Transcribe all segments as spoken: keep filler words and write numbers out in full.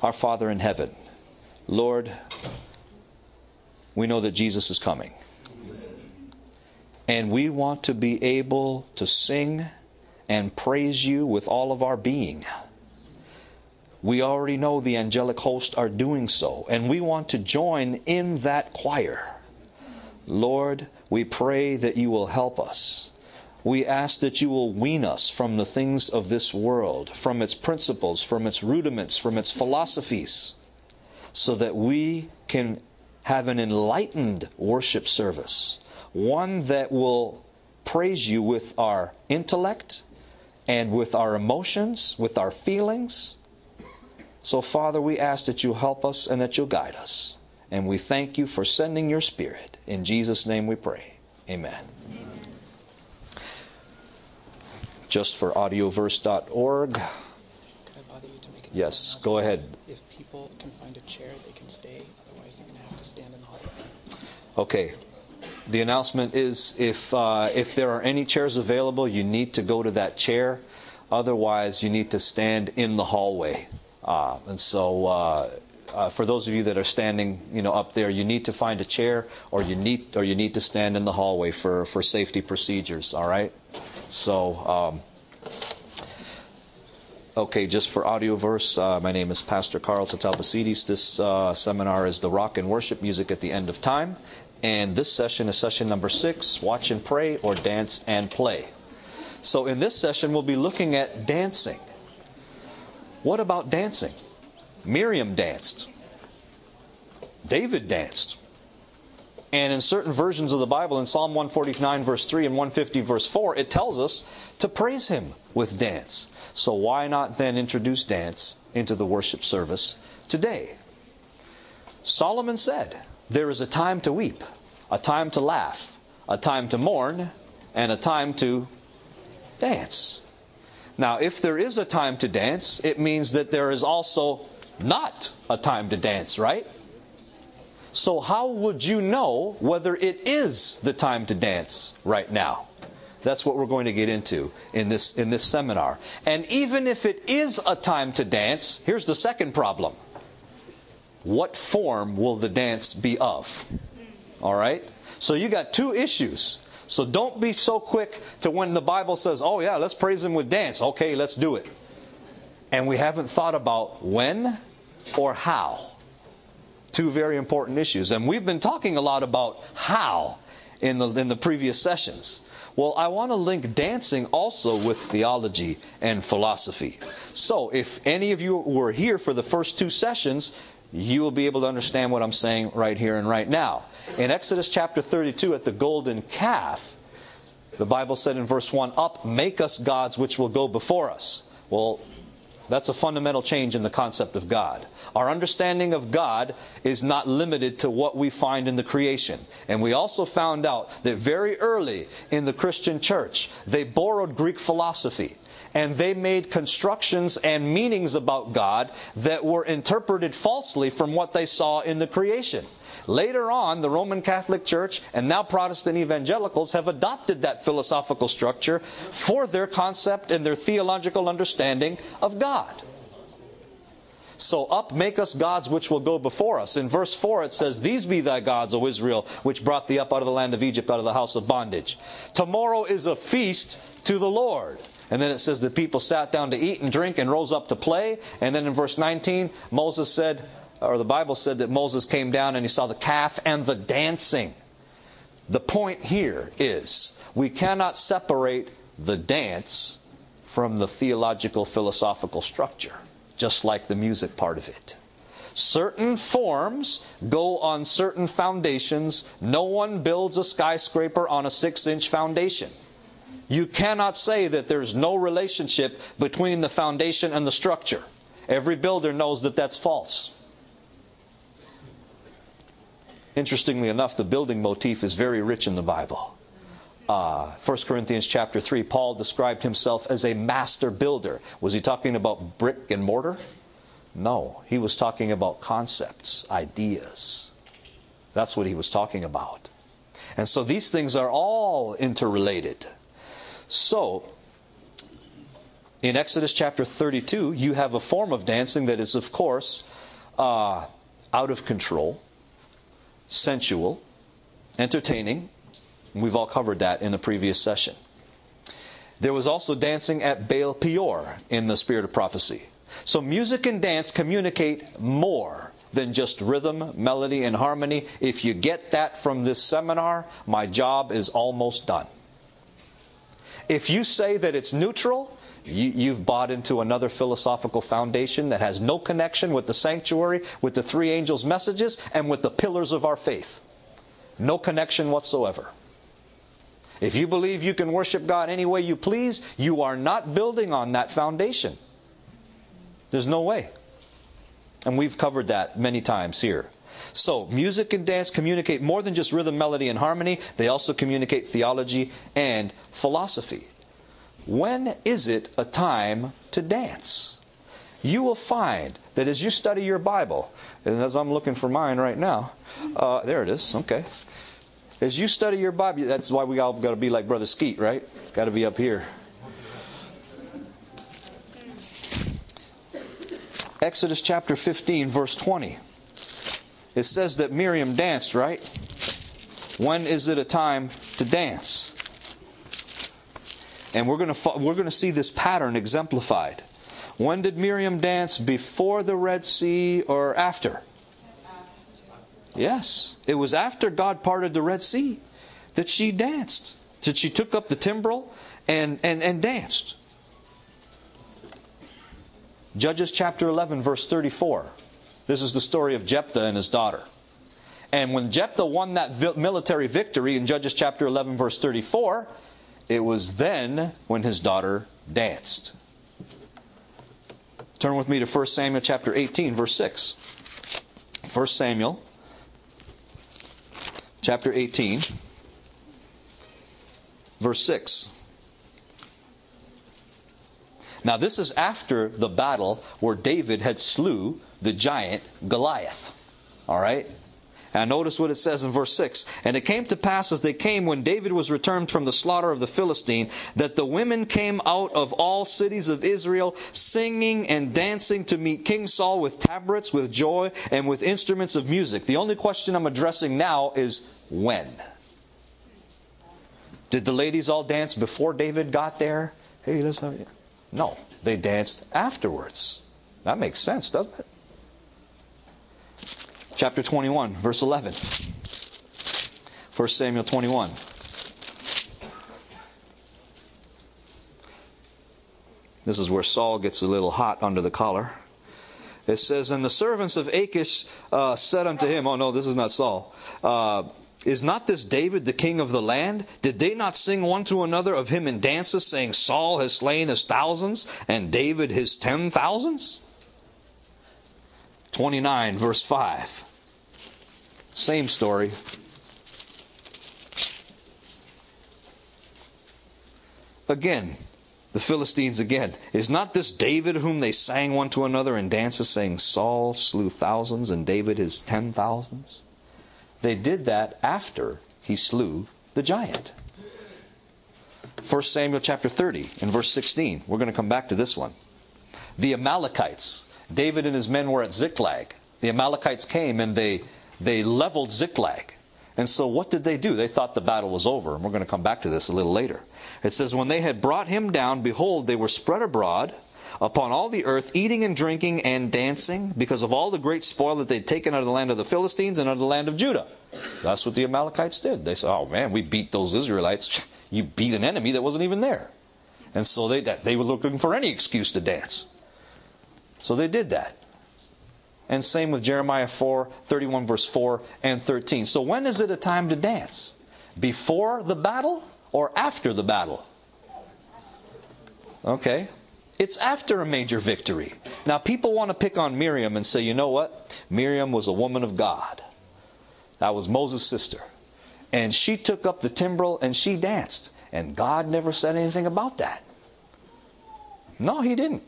Our Father in heaven, Lord, we know that Jesus is coming. And we want to be able to sing and praise you with all of our being. We already know the angelic host are doing so, and we want to join in that choir. Lord, we pray that you will help us. We ask that you will wean us from the things of this world, from its principles, from its rudiments, from its philosophies, so that we can have an enlightened worship service, one that will praise you with our intellect and with our emotions, with our feelings. So, Father, we ask that you help us and that you'll guide us. And we thank you for sending your Spirit. In Jesus' name we pray. Amen. Amen. Just for audioverse dot org. Could I bother you to make an Yes, go ahead. If people can find a chair, they can stay. Otherwise, they're going to have to stand in the hallway. Okay. The announcement is if uh, if there are any chairs available, you need to go to that chair. Otherwise, you need to stand in the hallway. Uh, and so, uh, uh, for those of you that are standing, you know, up there, you need to find a chair, or you need or you need to stand in the hallway for for safety procedures. All right. So, um, okay, just for Audioverse, uh, my name is Pastor Carl Tatalbasidis. This uh, seminar is the rock and worship music at the end of time. And this session is session number six, watch and pray, or dance and play. So in this session, we'll be looking at dancing. What about dancing? Miriam danced. David danced. And in certain versions of the Bible, in Psalm one forty-nine verse three and one fifty verse four, it tells us to praise Him with dance. So why not then introduce dance into the worship service today? Solomon said, there is a time to weep, a time to laugh, a time to mourn, and a time to dance. Now, if there is a time to dance, it means that there is also not a time to dance, right? So how would you know whether it is the time to dance right now? That's what we're going to get into in this, in this seminar. And even if it is a time to dance, here's the second problem. What form will the dance be of? All right? So you got two issues. So don't be so quick to when the Bible says, oh yeah, let's praise Him with dance. Okay, let's do it. And we haven't thought about when or how. Two very important issues. And we've been talking a lot about how in the, in the previous sessions. Well, I want to link dancing also with theology and philosophy. So if any of you were here for the first two sessions, you will be able to understand what I'm saying right here and right now. In Exodus chapter thirty-two, at the golden calf, the Bible said in verse one, up, make us gods which will go before us. Well, that's a fundamental change in the concept of God. Our understanding of God is not limited to what we find in the creation. And we also found out that very early in the Christian church, they borrowed Greek philosophy. And they made constructions and meanings about God that were interpreted falsely from what they saw in the creation. Later on, the Roman Catholic Church and now Protestant evangelicals have adopted that philosophical structure for their concept and their theological understanding of God. So up, make us gods which will go before us. In verse four it says, these be thy gods, O Israel, which brought thee up out of the land of Egypt, out of the house of bondage. Tomorrow is a feast to the Lord. And then it says the people sat down to eat and drink and rose up to play. And then in verse nineteen, Moses said, or the Bible said that Moses came down and he saw the calf and the dancing. The point here is we cannot separate the dance from the theological philosophical structure, just like the music part of it. Certain forms go on certain foundations. No one builds a skyscraper on a six-inch foundation. You cannot say that there's no relationship between the foundation and the structure. Every builder knows that that's false. Interestingly enough, the building motif is very rich in the Bible. Uh, First Corinthians chapter three, Paul described himself as a master builder. Was he talking about brick and mortar? No, he was talking about concepts, ideas. That's what he was talking about. And so these things are all interrelated. So, In Exodus chapter thirty-two, you have a form of dancing that is, of course, uh, out of control, sensual, entertaining. We've all covered that in the previous session. There was also dancing at Baal Peor in the spirit of prophecy. So music and dance communicate more than just rhythm, melody, and harmony. If you get that from this seminar, my job is almost done. If you say that it's neutral, you, you've bought into another philosophical foundation that has no connection with the sanctuary, with the three angels' messages, and with the pillars of our faith. No connection whatsoever. If you believe you can worship God any way you please, you are not building on that foundation. There's no way. And we've covered that many times here. So, music and dance communicate more than just rhythm, melody, and harmony. They also communicate theology and philosophy. When is it a time to dance? You will find that as you study your Bible, and as I'm looking for mine right now, uh, there it is, okay. As you study your Bible, that's why we all got to be like Brother Skeet, right? It's got to be up here. Exodus chapter fifteen, verse twenty. It says that Miriam danced, right? When is it a time to dance? And we're going to we're going to see this pattern exemplified. When did Miriam dance? Before the Red Sea or after? Yes, it was after God parted the Red Sea that she danced. That she took up the timbrel and, and, and danced. Judges chapter eleven, verse thirty-four. This is the story of Jephthah and his daughter. And when Jephthah won that military victory in Judges chapter eleven, verse thirty-four, it was then when his daughter danced. Turn with me to First Samuel chapter eighteen, verse six. First Samuel chapter eighteen, verse six. Now this is after the battle where David had slew the giant Goliath. Alright? Now notice what it says in verse six. And it came to pass as they came when David was returned from the slaughter of the Philistine, that the women came out of all cities of Israel, singing and dancing to meet King Saul with tabrets, with joy, and with instruments of music. The only question I'm addressing now is when? Did the ladies all dance before David got there? Hey, let's have it. No, they danced afterwards. That makes sense, doesn't it? Chapter twenty-one, verse eleven. First Samuel twenty-one. This is where Saul gets a little hot under the collar. It says, and the servants of Achish uh, said unto him, oh no, this is not Saul. Uh, Is not this David the king of the land? Did they not sing one to another of him in dances, saying, Saul has slain his thousands, and David his ten thousands? twenty-nine, verse five. Same story. Again, the Philistines again. Is not this David whom they sang one to another in dances, saying, Saul slew thousands, and David his ten thousands? They did that after he slew the giant. First Samuel chapter thirty and verse sixteen. We're going to come back to this one. The Amalekites. David and his men were at Ziklag. The Amalekites came and they, they leveled Ziklag. And so what did they do? They thought the battle was over. And we're going to come back to this a little later. It says, when they had brought him down, behold, they were spread abroad upon all the earth, eating and drinking and dancing, because of all the great spoil that they'd taken out of the land of the Philistines and out of the land of Judah. So that's what the Amalekites did. They said, oh man, we beat those Israelites. You beat an enemy that wasn't even there. And so they, they were looking for any excuse to dance. So they did that. And same with Jeremiah four, thirty-one verse four and thirteen. So when is it a time to dance? Before the battle or after the battle? Okay. It's after a major victory. Now people want to pick on Miriam and say, you know what? Miriam was a woman of God. That was Moses' sister. And she took up the timbrel and she danced. And God never said anything about that. No, He didn't.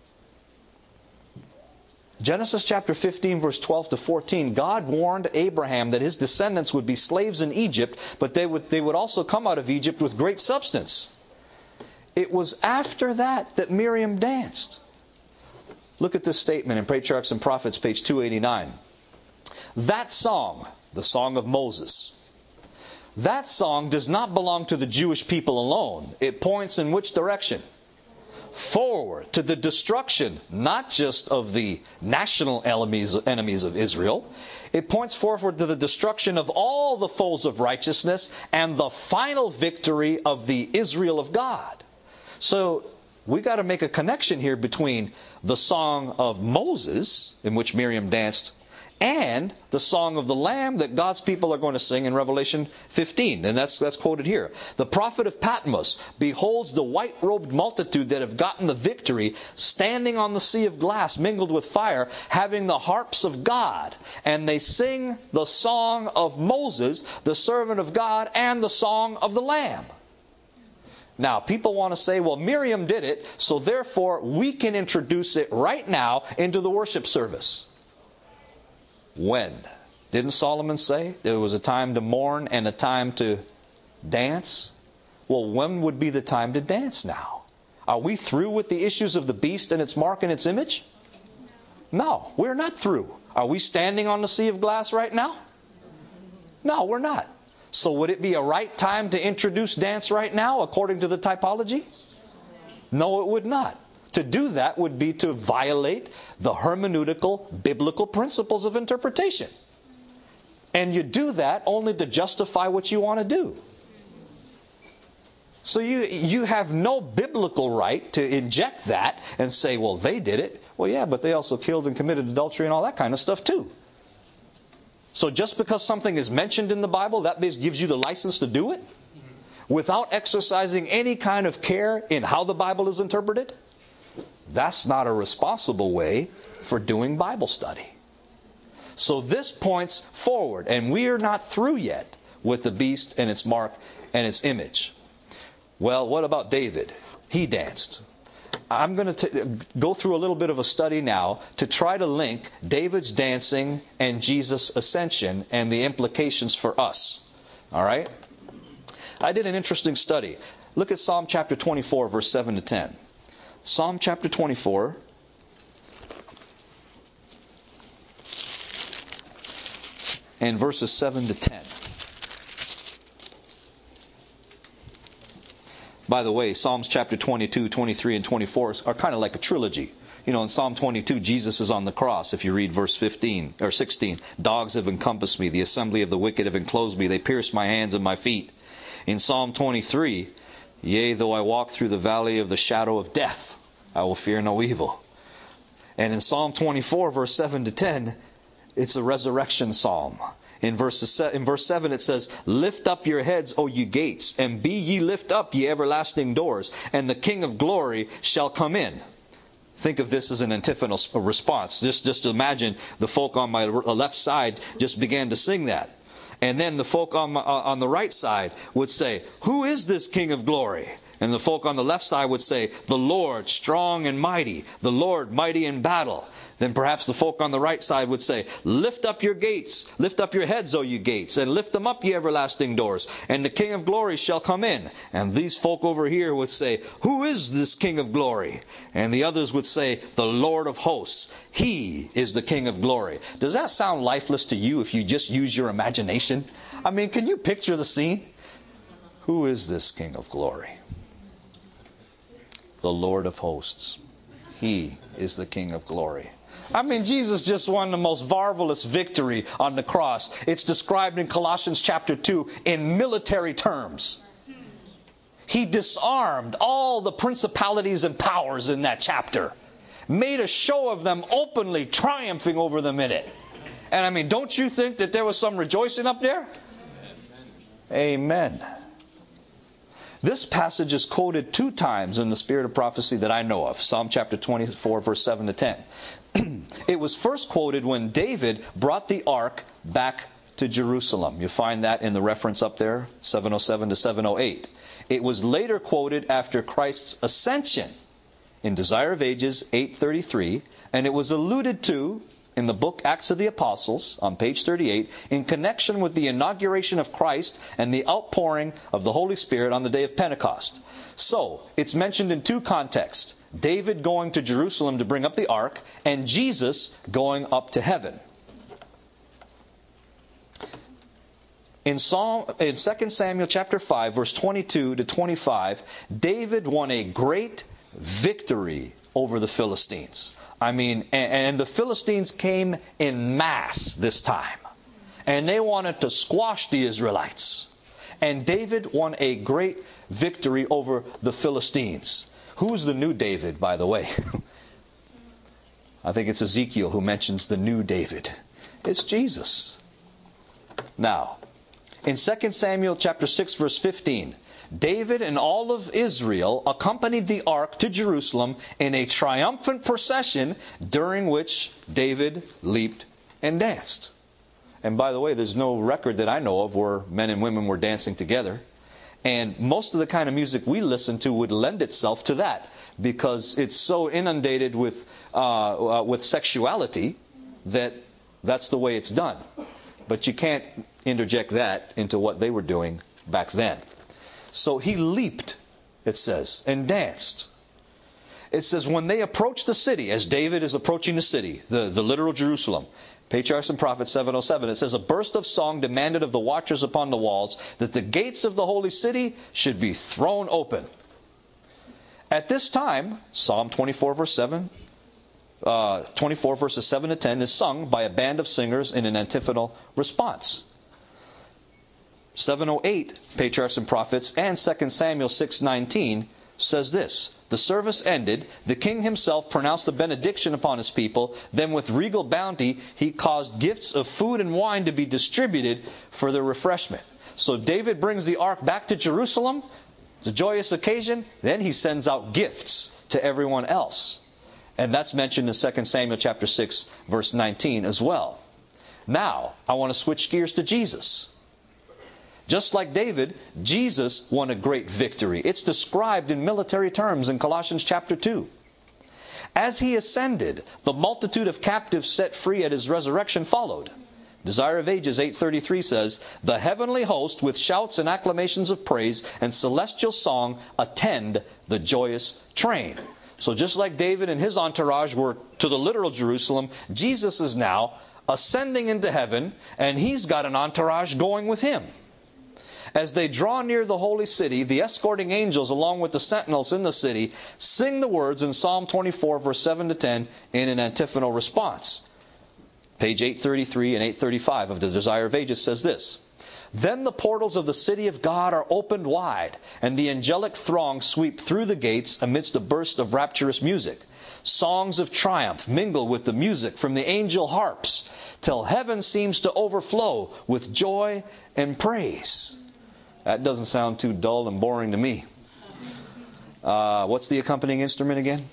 Genesis chapter fifteen verse twelve to fourteen, God warned Abraham that his descendants would be slaves in Egypt, but they would, they would also come out of Egypt with great substance. It was after that that Miriam danced. Look at this statement in Patriarchs and Prophets, page two eighty-nine. That song, the song of Moses, that song does not belong to the Jewish people alone. It points in which direction? Forward to the destruction, not just of the national enemies, enemies of Israel. It points forward to the destruction of all the foes of righteousness and the final victory of the Israel of God. So we got to make a connection here between the song of Moses, in which Miriam danced, and the song of the Lamb that God's people are going to sing in Revelation fifteen. And that's, that's quoted here. The prophet of Patmos beholds the white-robed multitude that have gotten the victory, standing on the sea of glass mingled with fire, having the harps of God. And they sing the song of Moses, the servant of God, and the song of the Lamb. Now, people want to say, well, Miriam did it, so therefore we can introduce it right now into the worship service. When? Didn't Solomon say there was a time to mourn and a time to dance? Well, when would be the time to dance now? Are we through with the issues of the beast and its mark and its image? No, we're not through. Are we standing on the sea of glass right now? No, we're not. So would it be a right time to introduce dance right now according to the typology? No, it would not. To do that would be to violate the hermeneutical, biblical principles of interpretation. And you do that only to justify what you want to do. So you, you have no biblical right to inject that and say, well, they did it. Well, yeah, but they also killed and committed adultery and all that kind of stuff too. So just because something is mentioned in the Bible, that gives you the license to do it? Without exercising any kind of care in how the Bible is interpreted? That's not a responsible way for doing Bible study. So this points forward, and we are not through yet with the beast and its mark and its image. Well, what about David? He danced. I'm going to go through a little bit of a study now to try to link David's dancing and Jesus' ascension and the implications for us. All right? I did an interesting study. Look at Psalm chapter twenty-four, verse seven to ten. Psalm chapter twenty-four. And verses seven to ten. By the way, Psalms chapter twenty-two, twenty-three, and twenty-four are kind of like a trilogy. You know, in Psalm twenty-two, Jesus is on the cross. If you read verse fifteen or sixteen, dogs have encompassed me. The assembly of the wicked have enclosed me. They pierced my hands and my feet. In Psalm twenty-three, yea, though I walk through the valley of the shadow of death, I will fear no evil. And in Psalm twenty-four, verse seven to ten, it's a resurrection psalm. In verse, in verse seven it says, lift up your heads, O ye gates, and be ye lift up, ye everlasting doors, and the King of glory shall come in. Think of this as an antiphonal response. Just, just imagine the folk on my left side just began to sing that. And then the folk on, my, on the right side would say, who is this King of glory? And the folk on the left side would say, the Lord strong and mighty, the Lord mighty in battle. Then perhaps the folk on the right side would say, lift up your gates, lift up your heads, O you gates, and lift them up, ye everlasting doors, and the King of glory shall come in. And these folk over here would say, who is this King of glory? And the others would say, the Lord of hosts. He is the King of glory. Does that sound lifeless to you if you just use your imagination? I mean, can you picture the scene? Who is this King of glory? The Lord of hosts. He is the King of glory. I mean, Jesus just won the most marvelous victory on the cross. It's described in Colossians chapter two in military terms. He disarmed all the principalities and powers in that chapter. Made a show of them openly, triumphing over them in it. And I mean, don't you think that there was some rejoicing up there? Amen. This passage is quoted two times in the spirit of prophecy that I know of. Psalm chapter twenty-four, verse seven to ten. It was first quoted when David brought the ark back to Jerusalem. You find that in the reference up there, seven oh seven to seven oh eight. It was later quoted after Christ's ascension in Desire of Ages eight thirty-three, and it was alluded to in the book Acts of the Apostles, on page thirty-eight, in connection with the inauguration of Christ and the outpouring of the Holy Spirit on the day of Pentecost. So, it's mentioned in two contexts. David going to Jerusalem to bring up the ark, and Jesus going up to heaven. In Psalm, in Second Samuel chapter five, verse twenty-two to twenty-five, David won a great victory over the Philistines. I mean, and, and the Philistines came in mass this time. And they wanted to squash the Israelites. And David won a great victory over the Philistines. Who's the new David, by the way? I think it's Ezekiel who mentions the new David. It's Jesus. Now, in Second Samuel chapter six, verse fifteen, David and all of Israel accompanied the ark to Jerusalem in a triumphant procession during which David leaped and danced. And by the way, there's no record that I know of where men and women were dancing together. And most of the kind of music we listen to would lend itself to that, because it's so inundated with uh, uh, with sexuality that that's the way it's done. But you can't interject that into what they were doing back then. So he leaped, it says, and danced. It says, when they approached the city, as David is approaching the city, the, the literal Jerusalem, Patriarchs and Prophets seven oh seven, it says, a burst of song demanded of the watchers upon the walls that the gates of the holy city should be thrown open. At this time, Psalm twenty-four, verse seven, uh, twenty-four, verses seven to ten, is sung by a band of singers in an antiphonal response. seven oh eight, Patriarchs and Prophets, and Second Samuel six nineteen says this, the service ended, the king himself pronounced the benediction upon his people, then with regal bounty he caused gifts of food and wine to be distributed for their refreshment. So David brings the ark back to Jerusalem, the joyous occasion, then he sends out gifts to everyone else. And that's mentioned in Second Samuel chapter six, verse nineteen as well. Now, I want to switch gears to Jesus. Just like David, Jesus won a great victory. It's described in military terms in Colossians chapter two. As he ascended, the multitude of captives set free at his resurrection followed. Desire of Ages eight thirty-three says, the heavenly host with shouts and acclamations of praise and celestial song attend the joyous train. So just like David and his entourage were to the literal Jerusalem, Jesus is now ascending into heaven, and he's got an entourage going with him. As they draw near the holy city, the escorting angels, along with the sentinels in the city, sing the words in Psalm twenty-four, verse seven to ten, in an antiphonal response. Page eight thirty-three and eight thirty-five of the Desire of Ages says this, then the portals of the city of God are opened wide, and the angelic throng sweep through the gates amidst a burst of rapturous music. Songs of triumph mingle with the music from the angel harps, till heaven seems to overflow with joy and praise. That doesn't sound too dull and boring to me. Uh, what's the accompanying instrument again?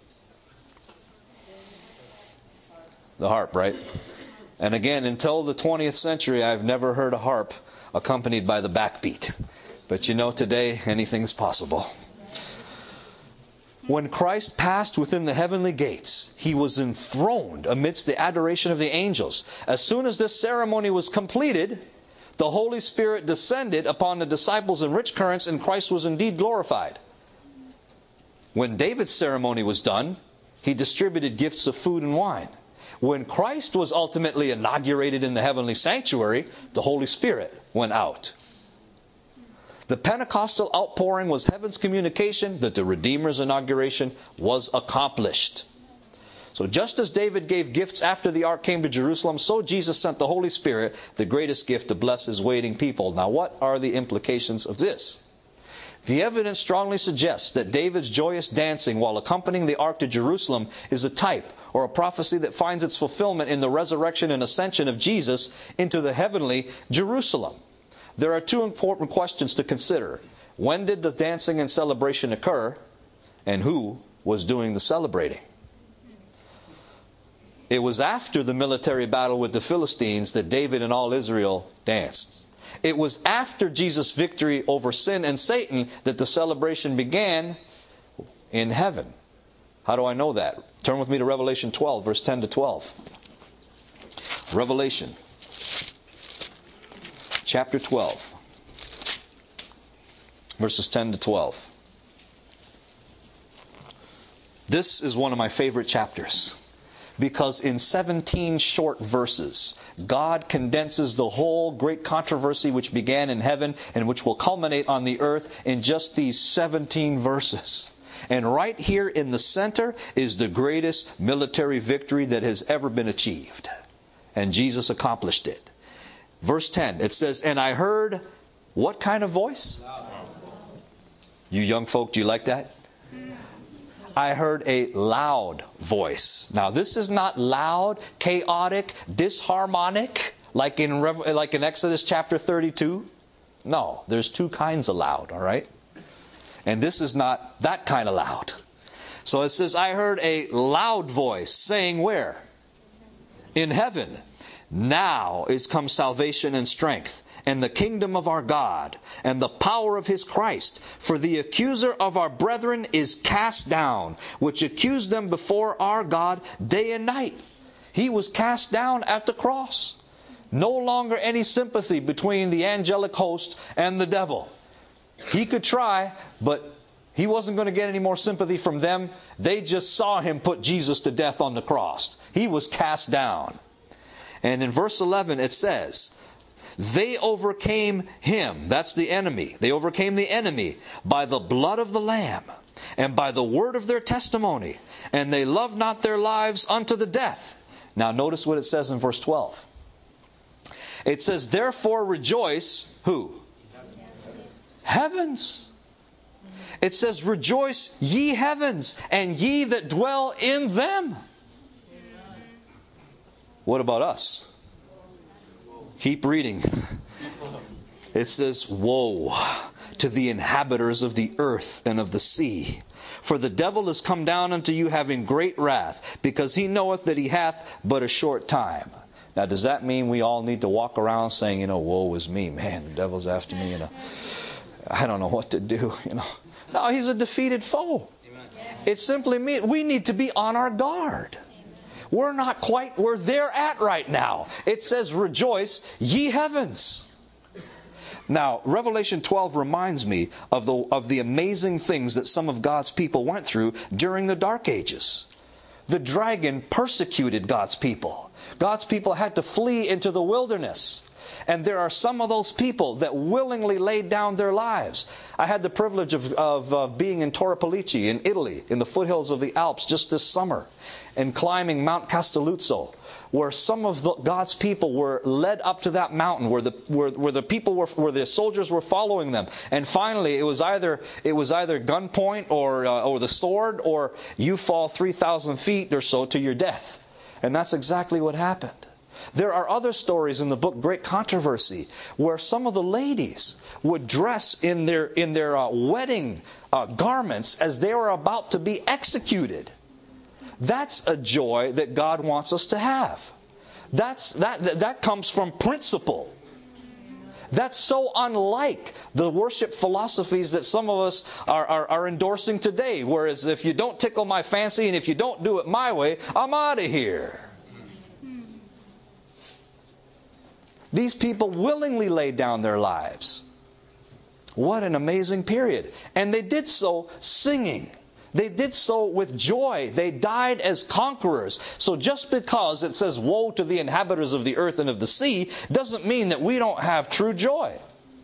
The harp, right? And again, until the twentieth century, I've never heard a harp accompanied by the backbeat. But you know, today, anything's possible. When Christ passed within the heavenly gates, he was enthroned amidst the adoration of the angels. As soon as this ceremony was completed, the Holy Spirit descended upon the disciples in rich currents, and Christ was indeed glorified. When David's ceremony was done, he distributed gifts of food and wine. When Christ was ultimately inaugurated in the heavenly sanctuary, the Holy Spirit went out. The Pentecostal outpouring was heaven's communication that the Redeemer's inauguration was accomplished. So just as David gave gifts after the ark came to Jerusalem, so Jesus sent the Holy Spirit, the greatest gift, to bless his waiting people. Now, what are the implications of this? The evidence strongly suggests that David's joyous dancing while accompanying the ark to Jerusalem is a type or a prophecy that finds its fulfillment in the resurrection and ascension of Jesus into the heavenly Jerusalem. There are two important questions to consider. When did the dancing and celebration occur? And who was doing the celebrating? It was after the military battle with the Philistines that David and all Israel danced. It was after Jesus' victory over sin and Satan that the celebration began in heaven. How do I know that? Turn with me to Revelation twelve, verse ten to twelve. Revelation chapter twelve, verses ten to twelve. This is one of my favorite chapters, because in seventeen short verses, God condenses the whole great controversy which began in heaven and which will culminate on the earth in just these seventeen verses. And right here in the center is the greatest military victory that has ever been achieved. And Jesus accomplished it. Verse ten, it says, "And I heard," what kind of voice? You young folk, do you like that? I heard a loud voice. Now, this is not loud, chaotic, disharmonic, like in Rev- like in Exodus chapter thirty-two. No, there's two kinds of loud, all right? And this is not that kind of loud. So it says, I heard a loud voice saying where? In heaven. Now is come salvation and strength, and the kingdom of our God, and the power of His Christ. For the accuser of our brethren is cast down, which accused them before our God day and night. He was cast down at the cross. No longer any sympathy between the angelic host and the devil. He could try, but he wasn't going to get any more sympathy from them. They just saw him put Jesus to death on the cross. He was cast down. And in verse eleven it says, they overcame him, that's the enemy. They overcame the enemy by the blood of the Lamb and by the word of their testimony. And they loved not their lives unto the death. Now notice what it says in verse twelve. It says, therefore rejoice, who? Heavens. It says, rejoice ye heavens, and ye that dwell in them. What about us? Keep reading. It says, woe to the inhabitants of the earth and of the sea. For the devil is come down unto you having great wrath, because he knoweth that he hath but a short time. Now, does that mean we all need to walk around saying, you know, woe is me, man, the devil's after me, you know, I don't know what to do, you know. No, he's a defeated foe. It simply means we need to be on our guard. We're not quite where they're at right now. It says, rejoice, ye heavens. Now, Revelation twelve reminds me of the, of the amazing things that some of God's people went through during the Dark Ages. The dragon persecuted God's people. God's people had to flee into the wilderness. And there are some of those people that willingly laid down their lives. I had the privilege of, of uh, being in Torre Pellice in Italy, in the foothills of the Alps just this summer, and climbing Mount Castelluzzo, where some of the, God's people were led up to that mountain, where the where, where the people were, where the soldiers were following them, and finally it was either it was either gunpoint or uh, or the sword, or you fall three thousand feet or so to your death, and that's exactly what happened. There are other stories in the book Great Controversy where some of the ladies would dress in their in their uh, wedding uh, garments as they were about to be executed. That's a joy that God wants us to have. That's that that comes from principle. That's so unlike the worship philosophies that some of us are, are, are endorsing today. Whereas if you don't tickle my fancy and if you don't do it my way, I'm out of here. These people willingly laid down their lives. What an amazing period. And they did so singing. They did so with joy. They died as conquerors. So just because it says, woe to the inhabitants of the earth and of the sea, doesn't mean that we don't have true joy.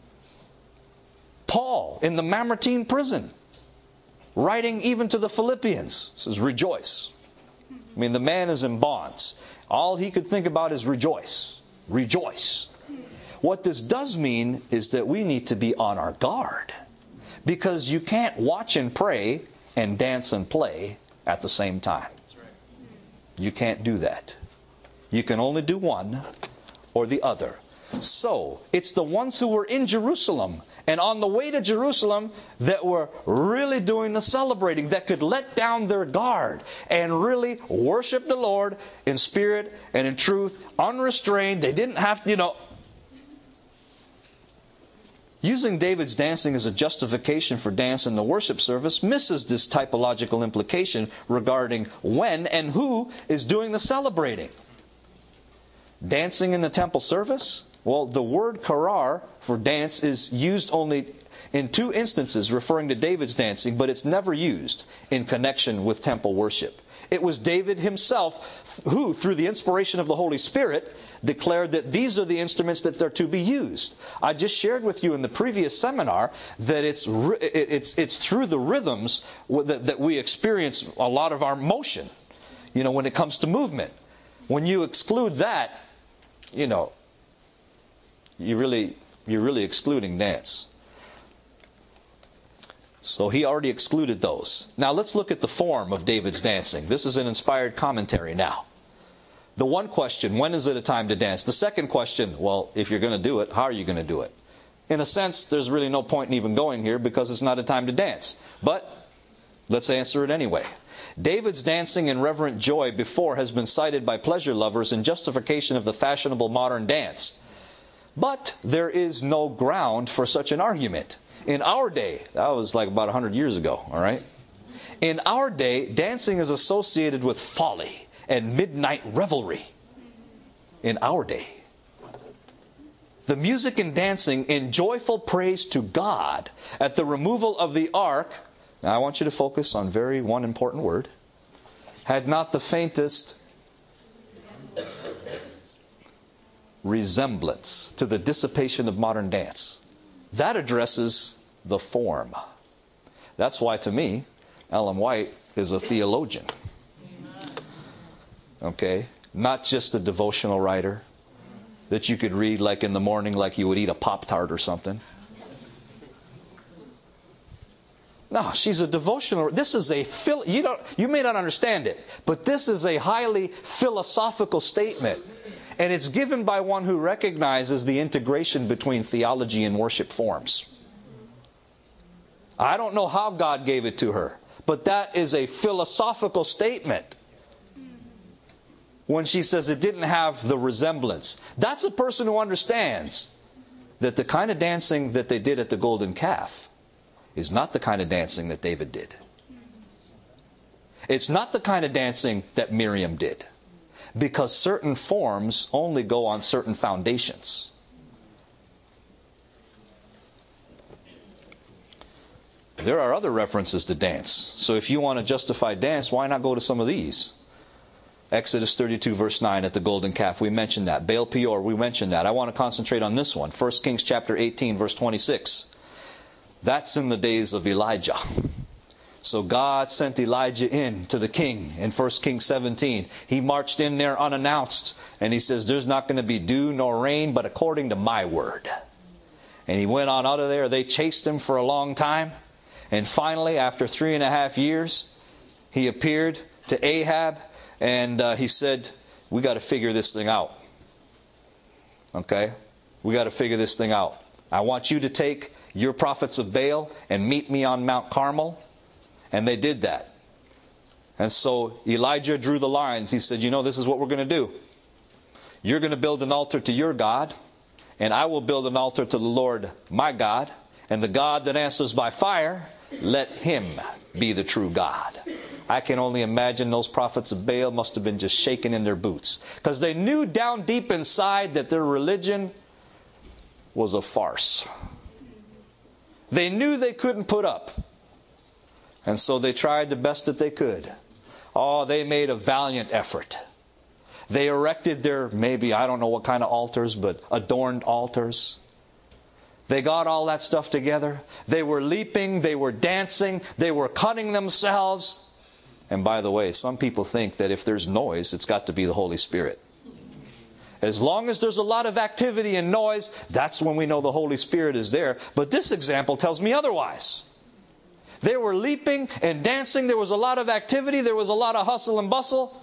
Paul, in the Mamertine prison, writing even to the Philippians, says, rejoice. I mean, the man is in bonds. All he could think about is rejoice. Rejoice. What this does mean is that we need to be on our guard. Because you can't watch and pray and dance and play at the same time. You can't do that. You can only do one or the other. So, it's the ones who were in Jerusalem and on the way to Jerusalem that were really doing the celebrating, that could let down their guard and really worship the Lord in spirit and in truth, unrestrained. They didn't have to, you know. Using David's dancing as a justification for dance in the worship service misses this typological implication regarding when and who is doing the celebrating. Dancing in the temple service? Well, the word karar for dance is used only in two instances referring to David's dancing, but it's never used in connection with temple worship. It was David himself who, through the inspiration of the Holy Spirit, declared that these are the instruments that are to be used. I just shared with you in the previous seminar that it's it's it's through the rhythms that, that we experience a lot of our motion. You know, when it comes to movement. When you exclude that, you know, you really you're really excluding dance. So he already excluded those. Now let's look at the form of David's dancing. This is an inspired commentary now. The one question, when is it a time to dance? The second question, well, if you're going to do it, how are you going to do it? In a sense, there's really no point in even going here because it's not a time to dance. But let's answer it anyway. David's dancing in reverent joy before has been cited by pleasure lovers in justification of the fashionable modern dance. But there is no ground for such an argument. In our day, that was like about one hundred years ago, all right? In our day, dancing is associated with folly and midnight revelry. In our day. The music and dancing in joyful praise to God at the removal of the ark, now I want you to focus on very one important word, had not the faintest resemblance to the dissipation of modern dance. That addresses the form. That's why, to me, Ellen White is a theologian. Okay? Not just a devotional writer that you could read like in the morning like you would eat a Pop-Tart or something. No, she's a devotional. This is a phil, you don't you may not understand it, but this is a highly philosophical statement. And it's given by one who recognizes the integration between theology and worship forms. I don't know how God gave it to her, but that is a philosophical statement. When she says it didn't have the resemblance. That's a person who understands that the kind of dancing that they did at the golden calf is not the kind of dancing that David did. It's not the kind of dancing that Miriam did. Because certain forms only go on certain foundations. There are other references to dance. So if you want to justify dance, why not go to some of these? Exodus thirty-two verse nine at the golden calf, we mentioned that. Baal Peor, we mentioned that. I want to concentrate on this one. First Kings chapter eighteen verse twenty-six. That's in the days of Elijah. So God sent Elijah in to the king in First Kings seventeen. He marched in there unannounced. And he says, there's not going to be dew nor rain, but according to my word. And he went on out of there. They chased him for a long time. And finally, after three and a half years, he appeared to Ahab. And uh, he said, we got to figure this thing out. Okay? We got to figure this thing out. I want you to take your prophets of Baal and meet me on Mount Carmel. And they did that. And so Elijah drew the lines. He said, you know, this is what we're going to do. You're going to build an altar to your God, and I will build an altar to the Lord my God. And the God that answers by fire, let him be the true God. I can only imagine those prophets of Baal must have been just shaking in their boots. Because they knew down deep inside that their religion was a farce. They knew they couldn't put up. And so they tried the best that they could. Oh, they made a valiant effort. They erected their, maybe, I don't know what kind of altars, but adorned altars. They got all that stuff together. They were leaping, they were dancing, they were cutting themselves. And by the way, some people think that if there's noise, it's got to be the Holy Spirit. As long as there's a lot of activity and noise, that's when we know the Holy Spirit is there. But this example tells me otherwise. They were leaping and dancing. There was a lot of activity. There was a lot of hustle and bustle.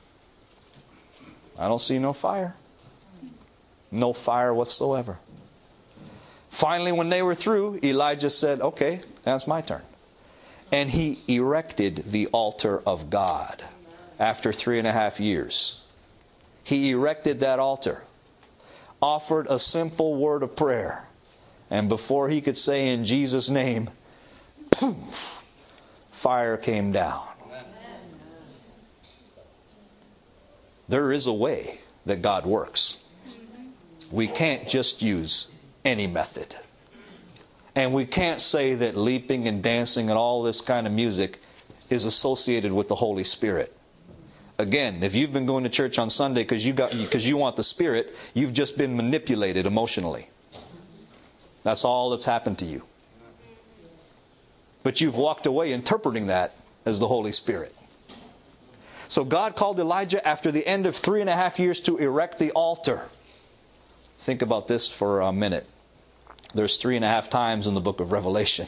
I don't see no fire. No fire whatsoever. Finally, when they were through, Elijah said, okay, that's my turn. And he erected the altar of God after three and a half years. He erected that altar, offered a simple word of prayer, and before he could say in Jesus' name, poof, fire came down. There is a way. that God works. We can't just use any method. And we can't say that leaping and dancing and all this kind of music is associated with the Holy Spirit. Again, if you've been going to church on Sunday because you got because you want the Spirit, you've just been manipulated emotionally. That's all that's happened to you. But you've walked away interpreting that as the Holy Spirit. So God called Elijah after the end of three and a half years to erect the altar. Think about this for a minute. There's three and a half times in the book of Revelation.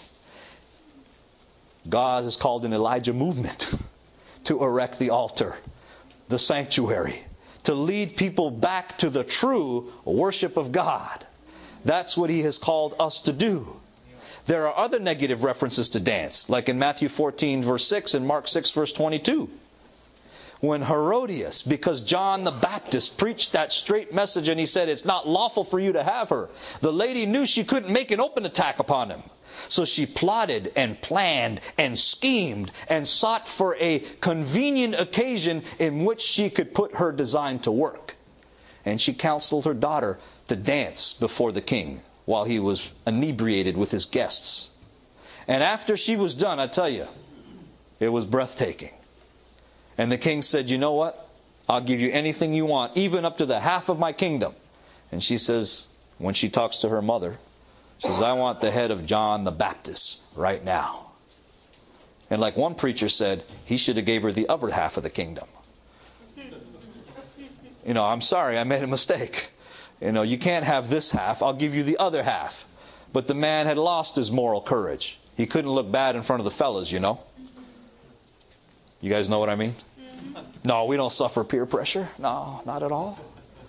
God has called an Elijah movement to erect the altar, the sanctuary, to lead people back to the true worship of God. That's what He has called us to do. There are other negative references to dance, like in Matthew fourteen verse six and Mark six verse twenty-two. When Herodias, because John the Baptist preached that straight message and he said it's not lawful for you to have her, the lady knew she couldn't make an open attack upon him. So she plotted and planned and schemed and sought for a convenient occasion in which she could put her design to work. And she counseled her daughter to dance before the king while he was inebriated with his guests. And after she was done, I tell you, it was breathtaking. And the king said, you know what? I'll give you anything you want, even up to the half of my kingdom. And she says, when she talks to her mother, she says, I want the head of John the Baptist right now. And like one preacher said, he should have gave her the other half of the kingdom. You know, I'm sorry, I made a mistake. You know, you can't have this half, I'll give you the other half. But the man had lost his moral courage. He couldn't look bad in front of the fellas, you know. You guys know what I mean? No, we don't suffer peer pressure. No, not at all.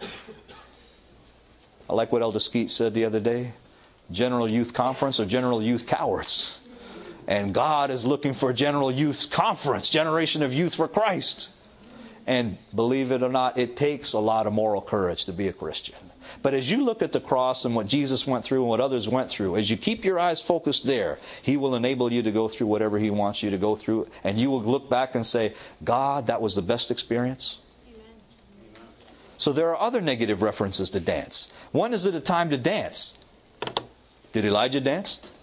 I like what Elder Skeet said the other day. General Youth Conference or General Youth Cowards. And God is looking for a General Youth Conference, Generation of Youth for Christ. And believe it or not, it takes a lot of moral courage to be a Christian. But as you look at the cross and what Jesus went through and what others went through, as you keep your eyes focused there, He will enable you to go through whatever He wants you to go through. And you will look back and say, God, that was the best experience. Amen. So there are other negative references to dance. When is it a time to dance? Did Elijah dance?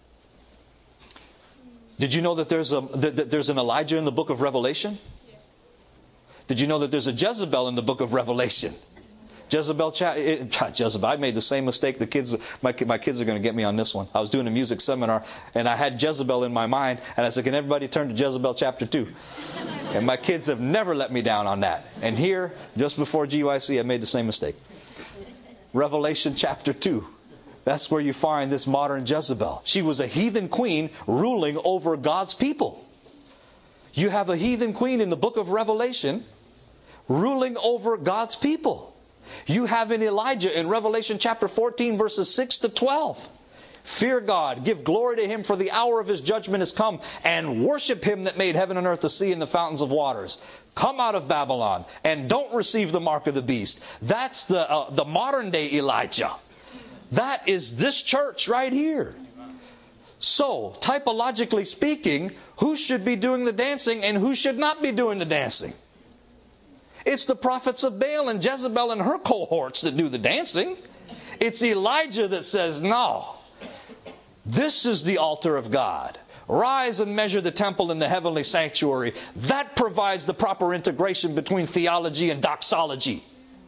Did you know that there's a that there's an Elijah in the book of Revelation? Yes. Did you know that there's a Jezebel in the book of Revelation? Jezebel, Jezebel. I made the same mistake. The kids, my my kids are going to get me on this one. I was doing a music seminar and I had Jezebel in my mind, and I said, "Can everybody turn to Jezebel chapter two?" And my kids have never let me down on that. And here, just before G Y C, I made the same mistake. Revelation chapter two. That's where you find this modern Jezebel. She was a heathen queen ruling over God's people. You have a heathen queen in the book of Revelation ruling over God's people. You have an Elijah in Revelation chapter fourteen, verses six to twelve. Fear God, give glory to Him, for the hour of His judgment is come, and worship Him that made heaven and earth, the sea, and the fountains of waters. Come out of Babylon, and don't receive the mark of the beast. That's the, uh, the modern day Elijah. That is this church right here. So, typologically speaking, who should be doing the dancing and who should not be doing the dancing? It's the prophets of Baal and Jezebel and her cohorts that do the dancing. It's Elijah that says, no, this is the altar of God. Rise and measure the temple in the heavenly sanctuary. That provides the proper integration between theology and doxology.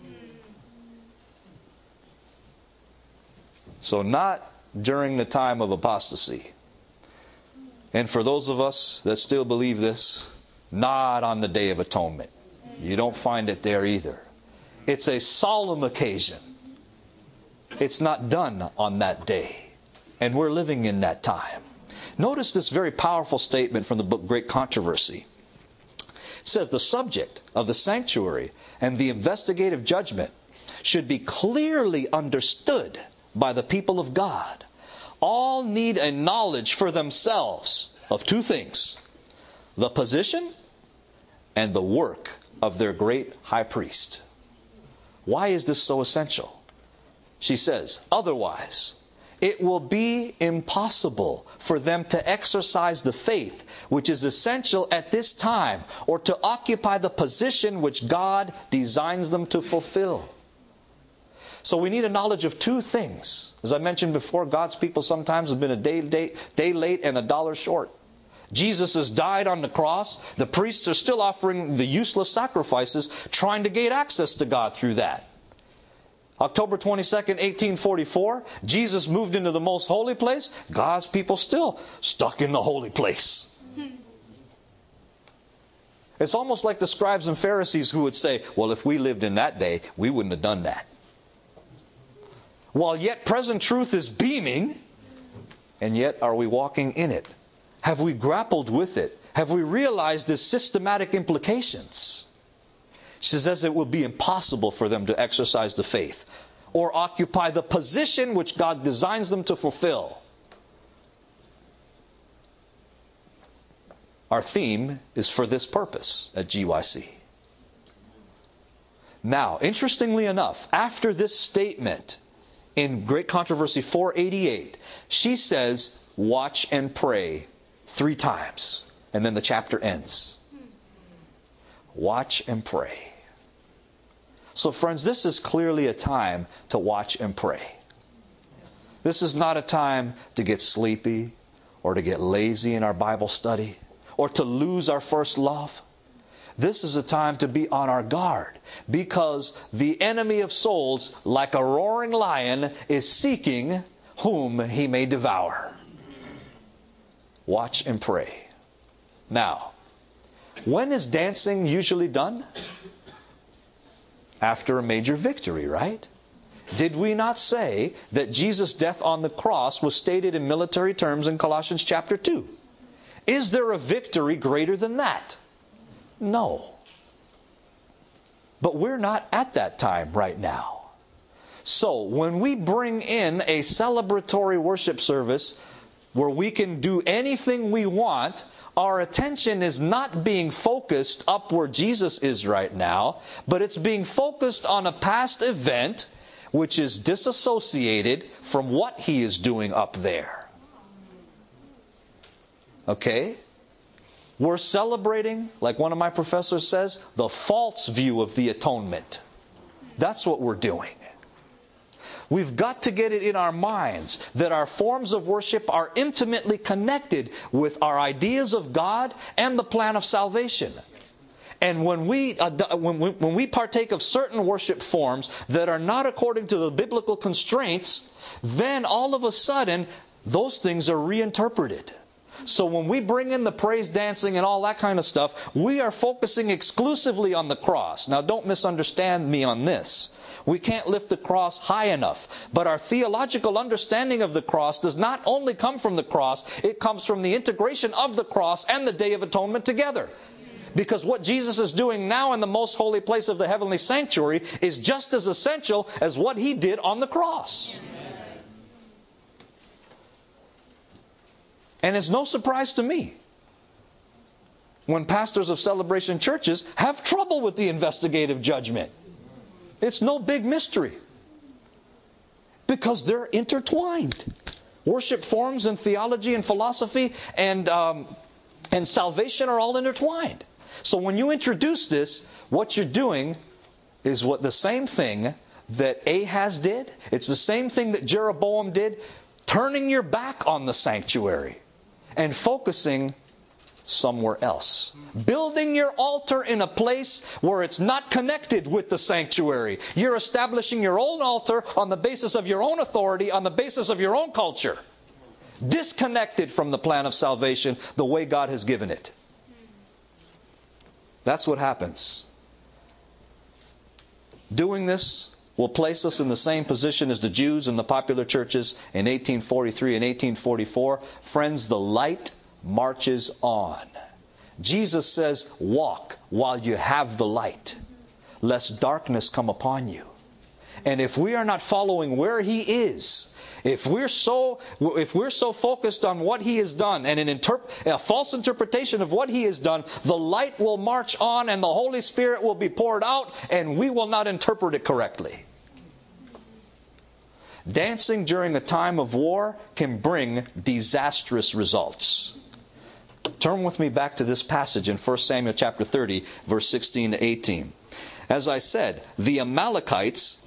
So not during the time of apostasy. And for those of us that still believe this, not on the Day of Atonement. You don't find it there either. It's a solemn occasion. It's not done on that day. And we're living in that time. Notice this very powerful statement from the book Great Controversy. It says the subject of the sanctuary and the investigative judgment should be clearly understood by the people of God. All need a knowledge for themselves of two things: the position and the work of their great high priest. Why is this so essential? She says, otherwise, it will be impossible for them to exercise the faith which is essential at this time, or to occupy the position which God designs them to fulfill. So we need a knowledge of two things. As I mentioned before, God's people sometimes have been a day, day, day late and a dollar short. Jesus has died on the cross. The priests are still offering the useless sacrifices, trying to gain access to God through that. October twenty-second, eighteen forty-four, Jesus moved into the most holy place. God's people still stuck in the holy place. It's almost like the scribes and Pharisees who would say, well, if we lived in that day, we wouldn't have done that. While yet present truth is beaming, and yet are we walking in it? Have we grappled with it? Have we realized its systematic implications? She says it will be impossible for them to exercise the faith or occupy the position which God designs them to fulfill. Our theme is for this purpose at G Y C. Now, interestingly enough, after this statement in Great Controversy four eighty-eight, she says, watch and pray three times. And then the chapter ends. Watch and pray. So friends, this is clearly a time to watch and pray. This is not a time to get sleepy or to get lazy in our Bible study or to lose our first love. This is a time to be on our guard, because the enemy of souls, like a roaring lion, is seeking whom he may devour. Watch and pray. Now, when is dancing usually done? After a major victory, right? Did we not say that Jesus' death on the cross was stated in military terms in Colossians chapter two? Is there a victory greater than that? No. But we're not at that time right now. So when we bring in a celebratory worship service where we can do anything we want, our attention is not being focused up where Jesus is right now, but it's being focused on a past event which is disassociated from what He is doing up there. Okay? We're celebrating, like one of my professors says, the false view of the atonement. That's what we're doing. We've got to get it in our minds that our forms of worship are intimately connected with our ideas of God and the plan of salvation. And when we, uh, when we when we partake of certain worship forms that are not according to the biblical constraints, then all of a sudden those things are reinterpreted. So when we bring in the praise dancing and all that kind of stuff, we are focusing exclusively on the cross. Now don't misunderstand me on this. We can't lift the cross high enough. But our theological understanding of the cross does not only come from the cross, it comes from the integration of the cross and the Day of Atonement together. Because what Jesus is doing now in the most holy place of the heavenly sanctuary is just as essential as what He did on the cross. And it's no surprise to me when pastors of celebration churches have trouble with the investigative judgment. It's no big mystery, because they're intertwined. Worship forms and theology and philosophy and um, and salvation are all intertwined. So when you introduce this, what you're doing is what the same thing that Ahaz did. It's the same thing that Jeroboam did, turning your back on the sanctuary and focusing somewhere else. Building your altar in a place where it's not connected with the sanctuary. You're establishing your own altar on the basis of your own authority, on the basis of your own culture. Disconnected from the plan of salvation the way God has given it. That's what happens. Doing this will place us in the same position as the Jews in the popular churches in eighteen forty-three and eighteen forty-four. Friends, the light marches on. Jesus says, walk while you have the light, lest darkness come upon you. And if we are not following where He is, if we're so if we're so focused on what He has done and an interp- a false interpretation of what He has done, the light will march on and the Holy Spirit will be poured out and we will not interpret it correctly. Dancing during a time of war can bring disastrous results. Turn with me back to this passage in First Samuel chapter thirty, verse sixteen to eighteen. As I said, the Amalekites,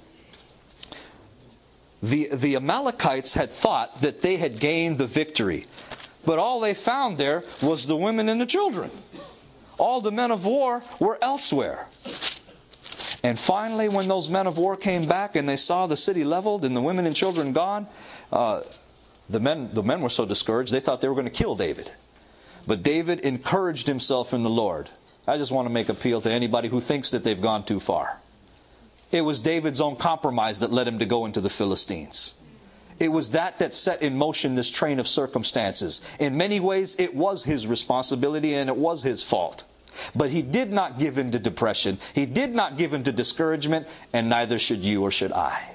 the, the Amalekites had thought that they had gained the victory. But all they found there was the women and the children. All the men of war were elsewhere. And finally, when those men of war came back and they saw the city leveled and the women and children gone, uh, the men, the men were so discouraged they thought they were going to kill David. But David encouraged himself in the Lord. I just want to make appeal to anybody who thinks that they've gone too far. It was David's own compromise that led him to go into the Philistines. It was that that set in motion this train of circumstances. In many ways, it was his responsibility and it was his fault. But he did not give in to depression. He did not give in to discouragement, and neither should you or should I.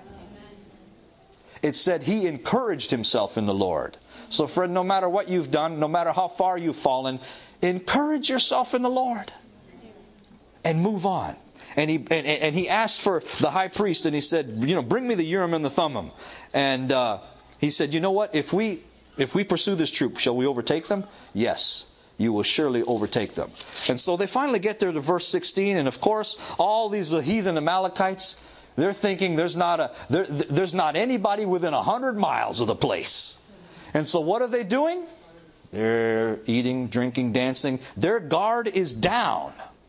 It said he encouraged himself in the Lord. So friend, no matter what you've done, no matter how far you've fallen, encourage yourself in the Lord. And move on. And he and, and he asked for the high priest, and he said, you know, bring me the Urim and the Thummim. And uh, he said, you know what? If we if we pursue this troop, shall we overtake them? Yes, you will surely overtake them. And so they finally get there to verse sixteen, and of course, all these heathen Amalekites, they're thinking there's not a there, there's not anybody within a hundred miles of the place. And so what are they doing? They're eating, drinking, dancing. Their guard is down.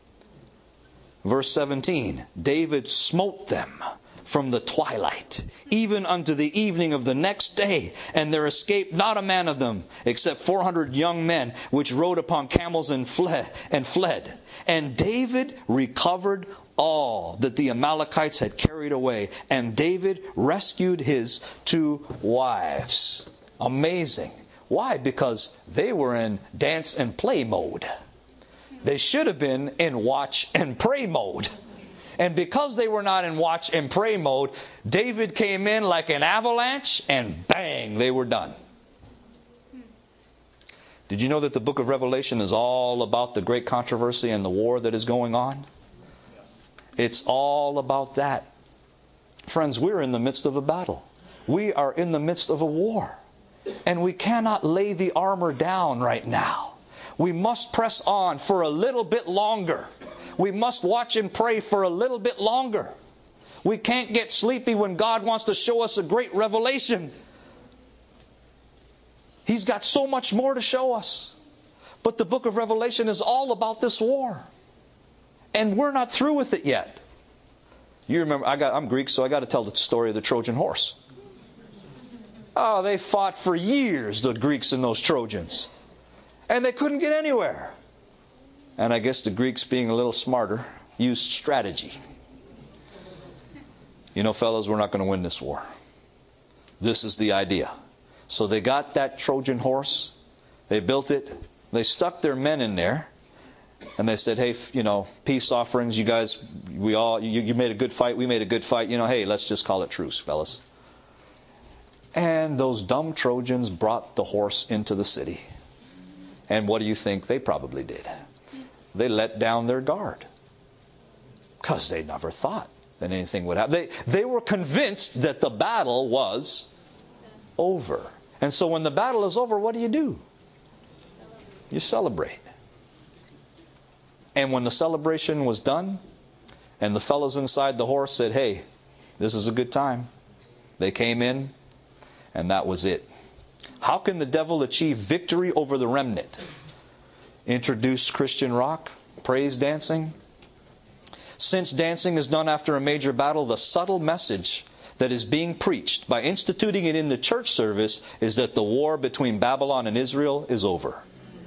Verse seventeen, David smote them from the twilight, even unto the evening of the next day, and there escaped not a man of them, except four hundred young men, which rode upon camels and fled. And fled. And David recovered all that the Amalekites had carried away, and David rescued his two wives. Amazing. Why? Because they were in dance and play mode. They should have been in watch and pray mode. And because they were not in watch and pray mode, David came in like an avalanche and bang, they were done. Did you know that the book of Revelation is all about the great controversy and the war that is going on? It's all about that. Friends, we're in the midst of a battle. We are in the midst of a war. And we cannot lay the armor down right now. We must press on for a little bit longer. We must watch and pray for a little bit longer. We can't get sleepy when God wants to show us a great revelation. He's got so much more to show us. But the book of Revelation is all about this war. And we're not through with it yet. You remember, I got, I'm Greek, so I got to tell the story of the Trojan horse. Oh, they fought for years, the Greeks and those Trojans. And they couldn't get anywhere. And I guess the Greeks, being a little smarter, used strategy. You know, fellas, we're not going to win this war. This is the idea. So they got that Trojan horse. They built it. They stuck their men in there. And they said, hey, you know, peace offerings, you guys, we all, you, you made a good fight. We made a good fight. You know, hey, let's just call it truce, fellas. And those dumb Trojans brought the horse into the city. And what do you think they probably did? They let down their guard. Because they never thought that anything would happen. They, they were convinced that the battle was over. And so when the battle is over, what do you do? You celebrate. And when the celebration was done, and the fellows inside the horse said, hey, this is a good time. They came in, and that was it. How can the devil achieve victory over the remnant? Introduce Christian rock, praise dancing. Since dancing is done after a major battle, the subtle message that is being preached by instituting it in the church service is that the war between Babylon and Israel is over.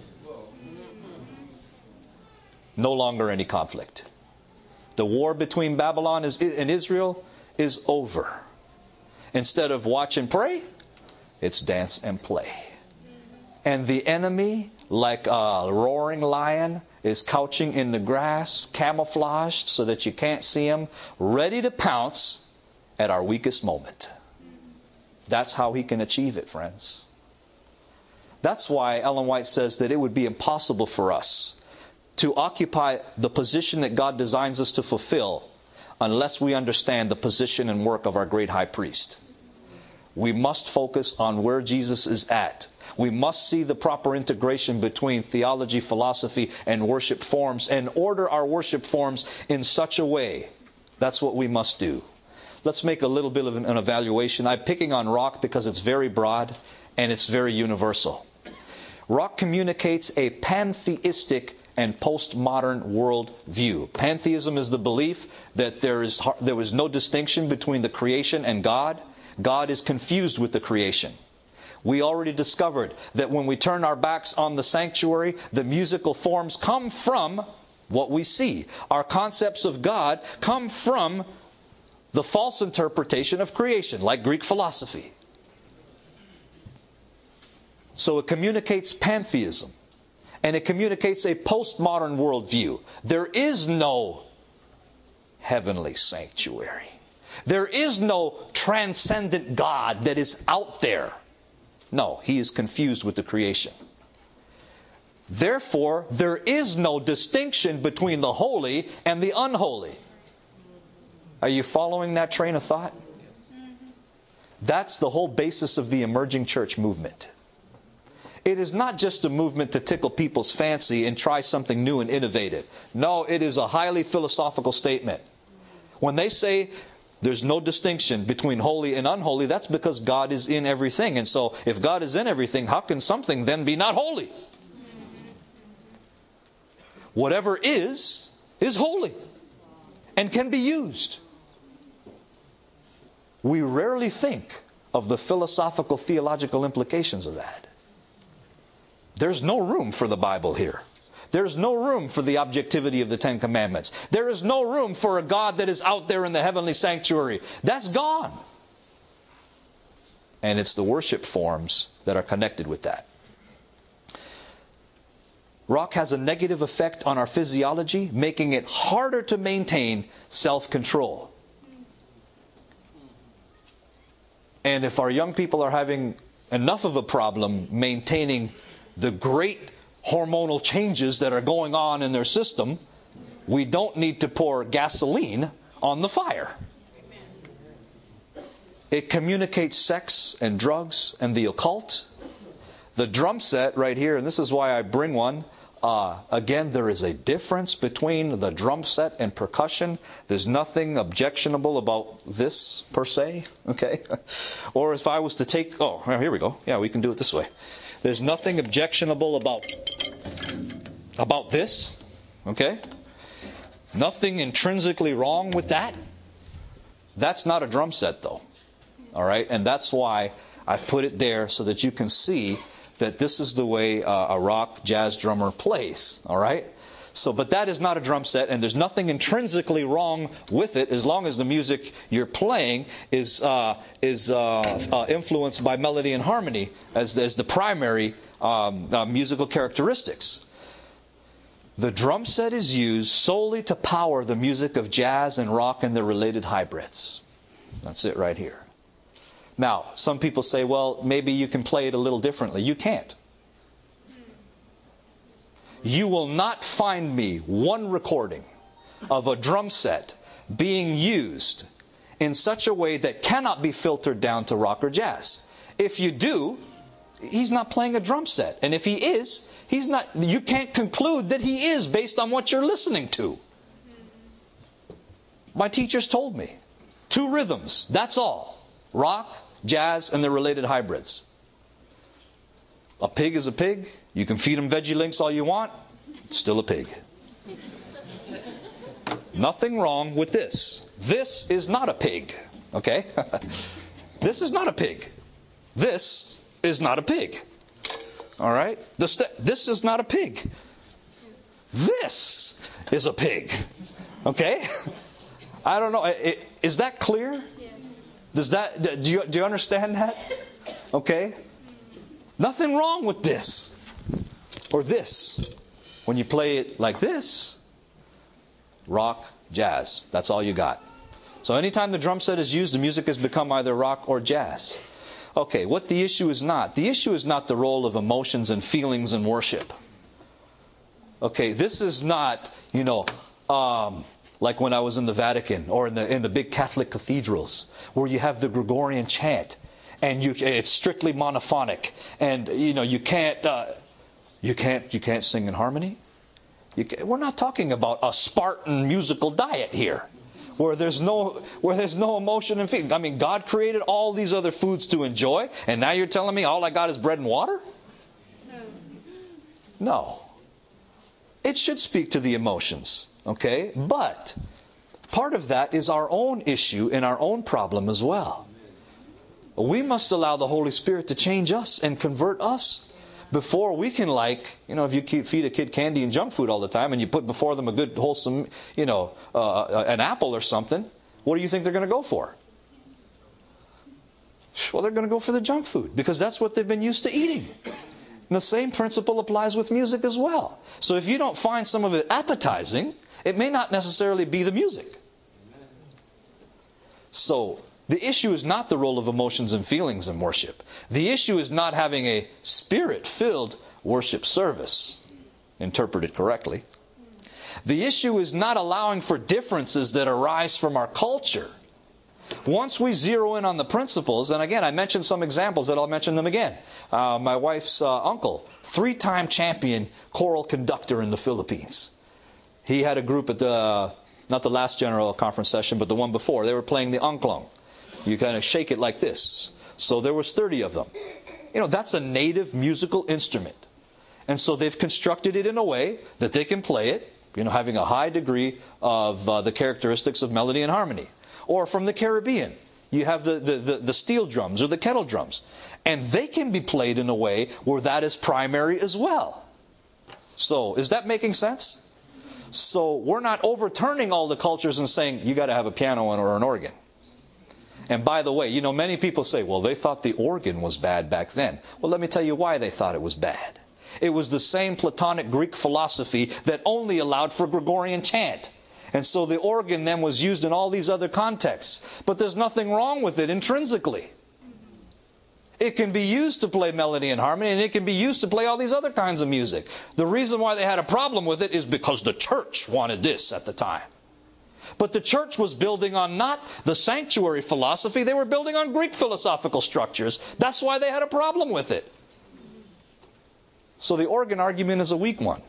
No longer any conflict. The war between Babylon and Israel is over. Instead of watch and pray, it's dance and play. And the enemy, like a roaring lion, is couching in the grass, camouflaged so that you can't see him, ready to pounce at our weakest moment. That's how he can achieve it, friends. That's why Ellen White says that it would be impossible for us to occupy the position that God designs us to fulfill unless we understand the position and work of our great high priest. we must focus on where Jesus is at. We must see the proper integration between theology, philosophy, and worship forms, and order our worship forms in such a way. That's what we must do. Let's make a little bit of an evaluation. I'm picking on rock because it's very broad and it's very universal. Rock communicates a pantheistic and postmodern world view. Pantheism is the belief that there is there was no distinction between the creation and God. God is confused with the creation. We already discovered that when we turn our backs on the sanctuary, the musical forms come from what we see. Our concepts of God come from the false interpretation of creation, like Greek philosophy. So it communicates pantheism. And it communicates a postmodern worldview. There is no heavenly sanctuary. There is no transcendent God that is out there. No, He is confused with the creation. Therefore, there is no distinction between the holy and the unholy. Are you following that train of thought? That's the whole basis of the emerging church movement. It is not just a movement to tickle people's fancy and try something new and innovative. No, it is a highly philosophical statement. When they say there's no distinction between holy and unholy, that's because God is in everything. And so if God is in everything, how can something then be not holy? Whatever is, is holy and can be used. We rarely think of the philosophical, theological implications of that. There's no room for the Bible here. There's no room for the objectivity of the Ten Commandments. There is no room for a God that is out there in the heavenly sanctuary. That's gone. And it's the worship forms that are connected with that. Rock has a negative effect on our physiology, making it harder to maintain self-control. And if our young people are having enough of a problem maintaining the great hormonal changes that are going on in their system, we don't need to pour gasoline on the fire. It communicates sex and drugs and the occult. The drum set right here, and this is why I bring one. Uh, again, there is a difference between the drum set and percussion. There's nothing objectionable about this per se, okay? Or if I was to take, oh, here we go. Yeah, we can do it this way. There's nothing objectionable about, about this, okay? Nothing intrinsically wrong with that. That's not a drum set though, all right? And that's why I've put it there so that you can see that this is the way uh, a rock jazz drummer plays, all right? So, but that is not a drum set, and there's nothing intrinsically wrong with it as long as the music you're playing is uh, is uh, uh, influenced by melody and harmony as, as the primary um, uh, musical characteristics. The drum set is used solely to power the music of jazz and rock and their related hybrids. That's it right here. Now, some people say, well, maybe you can play it a little differently. You can't. You will not find me one recording of a drum set being used in such a way that cannot be filtered down to rock or jazz. If you do, he's not playing a drum set. And if he is, he's not. You can't conclude that he is based on what you're listening to. My teachers told me. Two rhythms, that's all. Rock, jazz, and the related hybrids. A pig is a pig. You can feed him veggie links all you want. It's still a pig. Nothing wrong with this. This is not a pig. Okay? This is not a pig. This is not a pig. All right? This, this is not a pig. This is a pig. Okay? I don't know. Is that clear? Does that, do you, do you understand that? Okay? Nothing wrong with this or this. When you play it like this, rock, jazz, that's all you got. So anytime the drum set is used, the music has become either rock or jazz. Okay, what the issue is not. The issue is not the role of emotions and feelings in worship. Okay, this is not, you know, um, like when I was in the Vatican or in the in the big Catholic cathedrals where you have the Gregorian chant. and you, it's strictly monophonic, and you know you can't, uh, you can't, you can't sing in harmony. You can, we're not talking about a Spartan musical diet here, where there's no, where there's no emotion and feeling. I mean, God created all these other foods to enjoy, and now you're telling me all I got is bread and water? No. It should speak to the emotions, okay? But part of that is our own issue and our own problem as well. We must allow the Holy Spirit to change us and convert us before we can, like, you know, if you keep, feed a kid candy and junk food all the time and you put before them a good, wholesome, you know, uh, an apple or something, what do you think they're going to go for? Well, they're going to go for the junk food because that's what they've been used to eating. And the same principle applies with music as well. So if you don't find some of it appetizing, it may not necessarily be the music. So the issue is not the role of emotions and feelings in worship. The issue is not having a spirit-filled worship service, interpreted correctly. The issue is not allowing for differences that arise from our culture. Once we zero in on the principles, and again, I mentioned some examples that I'll mention them again. Uh, my wife's uh, uncle, three-time champion choral conductor in the Philippines. He had a group at the, not the last general conference session, but the one before. They were playing the angklong. You kind of shake it like this. So there was thirty of them. You know, that's a native musical instrument. And so they've constructed it in a way that they can play it, you know, having a high degree of uh, the characteristics of melody and harmony. Or from the Caribbean, you have the, the, the, the steel drums or the kettle drums. And they can be played in a way where that is primary as well. So, is that making sense? So, we're not overturning all the cultures and saying, you got to have a piano or an organ. And by the way, you know, many people say, well, they thought the organ was bad back then. Well, let me tell you why they thought it was bad. It was the same Platonic Greek philosophy that only allowed for Gregorian chant. And so the organ then was used in all these other contexts. But there's nothing wrong with it intrinsically. It can be used to play melody and harmony, and it can be used to play all these other kinds of music. The reason why they had a problem with it is because the church wanted this at the time. But the church was building on not the sanctuary philosophy, they were building on Greek philosophical structures. That's why they had a problem with it. So the organ argument is a weak one.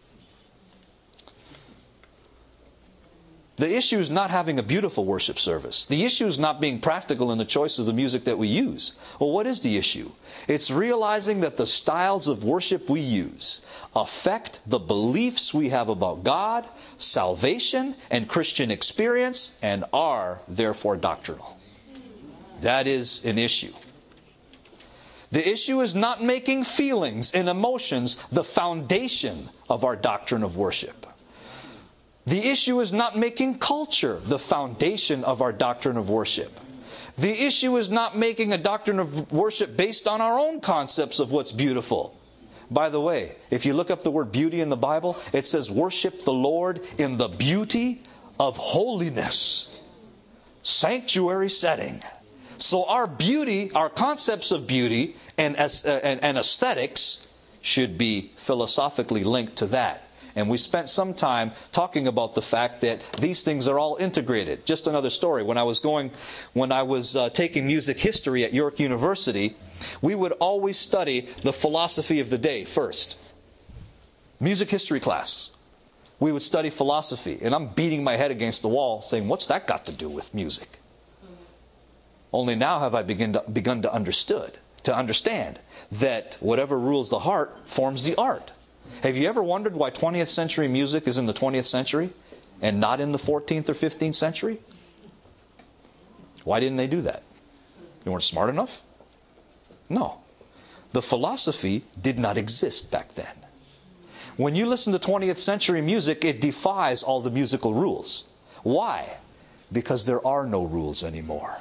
The issue is not having a beautiful worship service. The issue is not being practical in the choices of music that we use. Well, what is the issue? It's realizing that the styles of worship we use affect the beliefs we have about God, salvation, and Christian experience, and are therefore doctrinal. That is an issue. The issue is not making feelings and emotions the foundation of our doctrine of worship. The issue is not making culture the foundation of our doctrine of worship. The issue is not making a doctrine of worship based on our own concepts of what's beautiful. By the way, if you look up the word beauty in the Bible, it says worship the Lord in the beauty of holiness. Sanctuary setting. So our beauty, our concepts of beauty and, and, and aesthetics should be philosophically linked to that. And we spent some time talking about the fact that these things are all integrated. Just another story. When I was going, when I was uh, taking music history at York University, we would always study the philosophy of the day first. Music history class. We would study philosophy. And I'm beating my head against the wall saying, what's that got to do with music? Only now have I begin to, begun to understood, to understand that whatever rules the heart forms the art. Have you ever wondered why twentieth century music is in the twentieth century and not in the fourteenth or fifteenth century? Why didn't they do that? They weren't smart enough? No. The philosophy did not exist back then. When you listen to twentieth century music, it defies all the musical rules. Why? Because there are no rules anymore.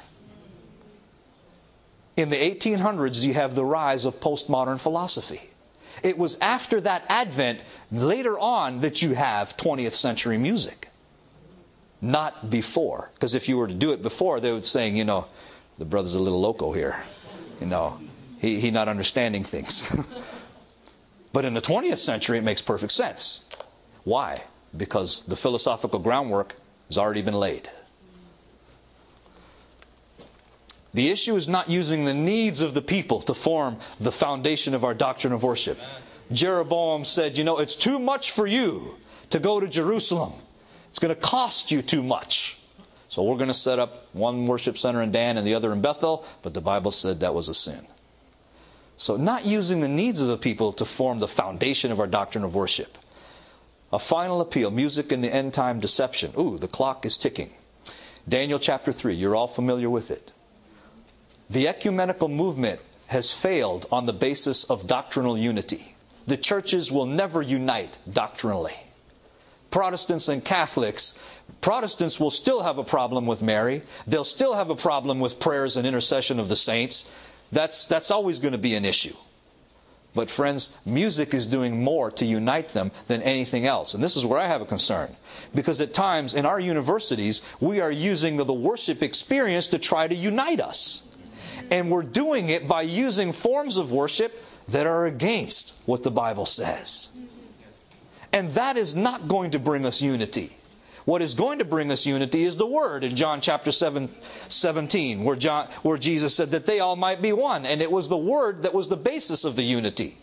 In the eighteen hundreds, you have the rise of postmodern philosophy. It was after that advent, later on, that you have twentieth century music. Not before. Because if you were to do it before, they would say, you know, the brother's a little loco here. You know, he, he not understanding things. But in the twentieth century, it makes perfect sense. Why? Because the philosophical groundwork has already been laid. The issue is not using the needs of the people to form the foundation of our doctrine of worship. Jeroboam said, you know, it's too much for you to go to Jerusalem. It's going to cost you too much. So we're going to set up one worship center in Dan and the other in Bethel, but the Bible said that was a sin. So not using the needs of the people to form the foundation of our doctrine of worship. A final appeal, music in the end time deception. Ooh, the clock is ticking. Daniel chapter three, you're all familiar with it. The ecumenical movement has failed on the basis of doctrinal unity. The churches will never unite doctrinally. Protestants and Catholics, Protestants will still have a problem with Mary. They'll still have a problem with prayers and intercession of the saints. That's, that's always going to be an issue. But friends, music is doing more to unite them than anything else. And this is where I have a concern. Because at times in our universities, we are using the worship experience to try to unite us. And we're doing it by using forms of worship that are against what the Bible says. And that is not going to bring us unity. What is going to bring us unity is the Word in John chapter seven, seventeen, where, John, where Jesus said that they all might be one. And it was the Word that was the basis of the unity.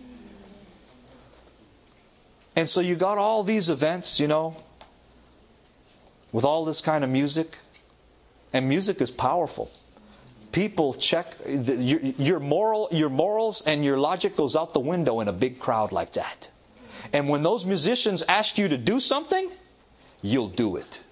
And so you got all these events, you know, with all this kind of music. And music is powerful. People check, the, your, your, moral, your morals and your logic goes out the window in a big crowd like that. And when those musicians ask you to do something, you'll do it.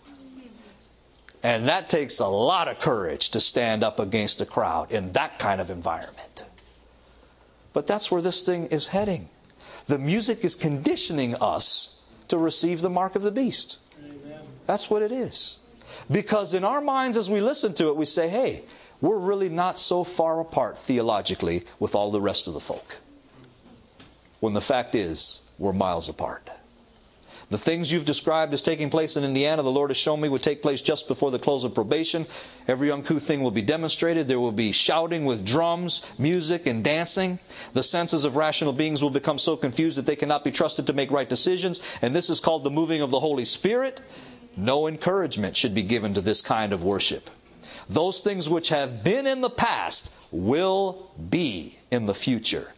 And that takes a lot of courage to stand up against a crowd in that kind of environment. But that's where this thing is heading. The music is conditioning us to receive the mark of the beast. Amen. That's what it is. Because in our minds as we listen to it, we say, hey, we're really not so far apart theologically with all the rest of the folk. When the fact is, we're miles apart. The things you've described as taking place in Indiana, the Lord has shown me would take place just before the close of probation. Every uncouth thing will be demonstrated. There will be shouting with drums, music, and dancing. The senses of rational beings will become so confused that they cannot be trusted to make right decisions. And this is called the moving of the Holy Spirit. No encouragement should be given to this kind of worship. Those things which have been in the past will be in the future.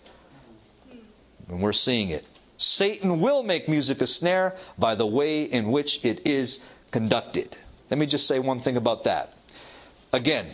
And we're seeing it. Satan will make music a snare by the way in which it is conducted. Let me just say one thing about that. Again,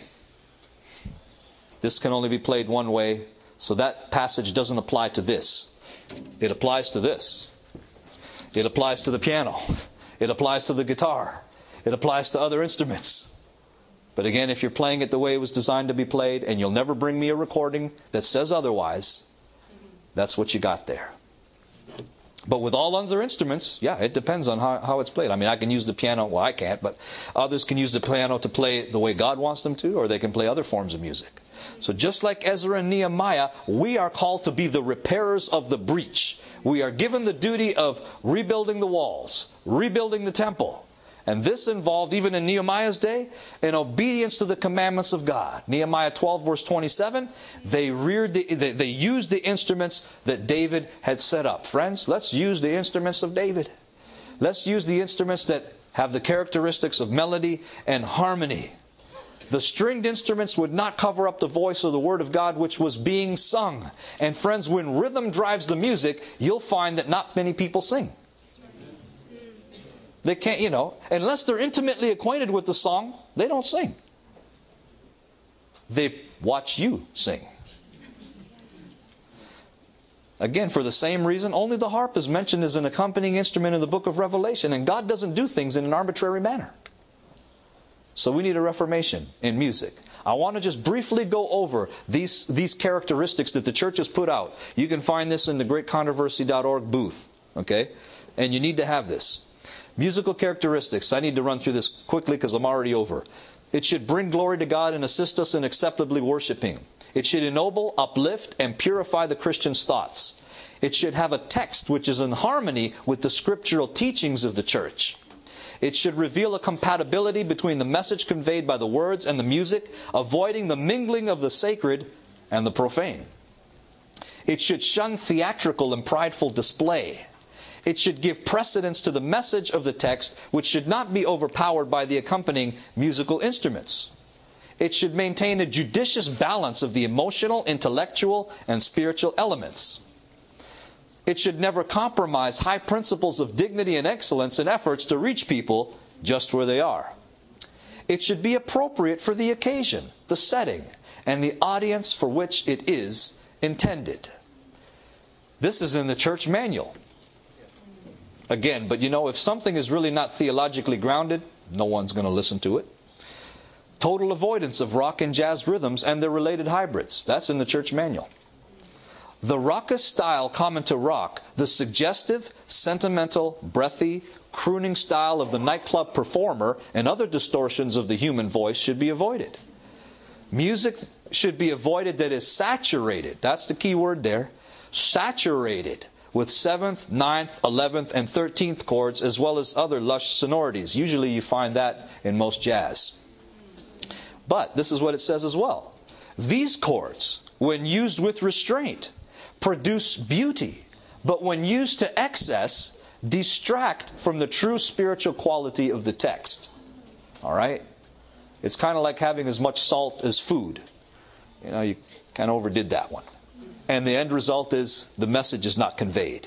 this can only be played one way, so that passage doesn't apply to this. It applies to this. It applies to the piano. It applies to the guitar. It applies to other instruments. But again, if you're playing it the way it was designed to be played, and you'll never bring me a recording that says otherwise, that's what you got there. But with all other instruments, yeah, it depends on how, how it's played. I mean, I can use the piano. Well, I can't, but others can use the piano to play it the way God wants them to, or they can play other forms of music. So just like Ezra and Nehemiah, we are called to be the repairers of the breach. We are given the duty of rebuilding the walls, rebuilding the temple. And this involved, even in Nehemiah's day, an obedience to the commandments of God. Nehemiah twelve, verse twenty-seven, they reared the, they, they used the instruments that David had set up. Friends, let's use the instruments of David. Let's use the instruments that have the characteristics of melody and harmony. The stringed instruments would not cover up the voice of the Word of God which was being sung. And friends, when rhythm drives the music, you'll find that not many people sing. They can't, you know, unless they're intimately acquainted with the song, they don't sing. They watch you sing. Again, for the same reason, only the harp is mentioned as an accompanying instrument in the book of Revelation. And God doesn't do things in an arbitrary manner. So we need a reformation in music. I want to just briefly go over these, these characteristics that the church has put out. You can find this in the great controversy dot org booth. Okay? And you need to have this. Musical characteristics. I need to run through this quickly because I'm already over. It should bring glory to God and assist us in acceptably worshiping. It should ennoble, uplift, and purify the Christian's thoughts. It should have a text which is in harmony with the scriptural teachings of the church. It should reveal a compatibility between the message conveyed by the words and the music, avoiding the mingling of the sacred and the profane. It should shun theatrical and prideful display. It should give precedence to the message of the text, which should not be overpowered by the accompanying musical instruments. It should maintain a judicious balance of the emotional, intellectual, and spiritual elements. It should never compromise high principles of dignity and excellence in efforts to reach people just where they are. It should be appropriate for the occasion, the setting, and the audience for which it is intended. This is in the church manual. Again, but you know, if something is really not theologically grounded, no one's going to listen to it. Total avoidance of rock and jazz rhythms and their related hybrids. That's in the church manual. The raucous style common to rock, the suggestive, sentimental, breathy, crooning style of the nightclub performer, and other distortions of the human voice should be avoided. Music should be avoided that is saturated. That's the key word there. Saturated with seventh, ninth, eleventh, and thirteenth chords, as well as other lush sonorities. Usually you find that in most jazz. But this is what it says as well. These chords, when used with restraint, produce beauty, but when used to excess, distract from the true spiritual quality of the text. All right? It's kind of like having as much salt as food. You know, you kind of overdid that one. And the end result is the message is not conveyed.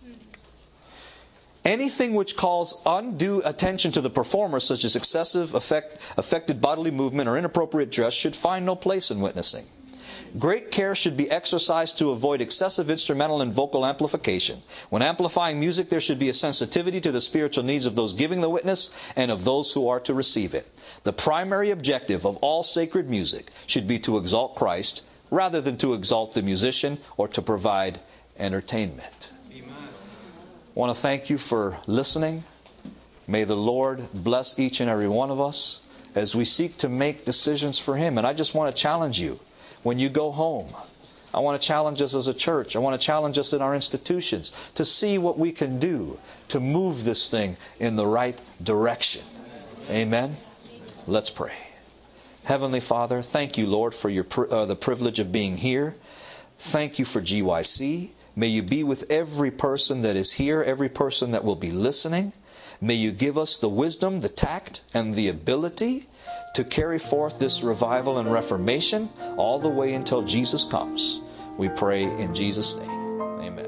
Anything which calls undue attention to the performer, such as excessive, affect, affected bodily movement or inappropriate dress, should find no place in witnessing. Great care should be exercised to avoid excessive instrumental and vocal amplification. When amplifying music, there should be a sensitivity to the spiritual needs of those giving the witness and of those who are to receive it. The primary objective of all sacred music should be to exalt Christ, rather than to exalt the musician or to provide entertainment. I want to thank you for listening. May the Lord bless each and every one of us as we seek to make decisions for Him. And I just want to challenge you when you go home. I want to challenge us as a church. I want to challenge us in our institutions to see what we can do to move this thing in the right direction. Amen? Let's pray. Heavenly Father, thank you, Lord, for your uh, the privilege of being here. Thank you for G Y C. May you be with every person that is here, every person that will be listening. May you give us the wisdom, the tact, and the ability to carry forth this revival and reformation all the way until Jesus comes. We pray in Jesus' name. Amen.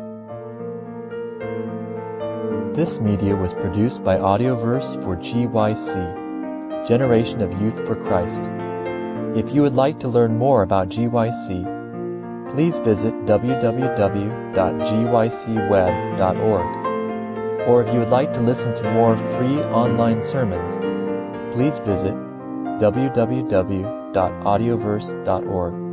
This media was produced by Audioverse for G Y C, Generation of Youth for Christ. If you would like to learn more about G Y C, please visit w w w dot g y c web dot org. Or if you would like to listen to more free online sermons, please visit w w w dot audioverse dot org.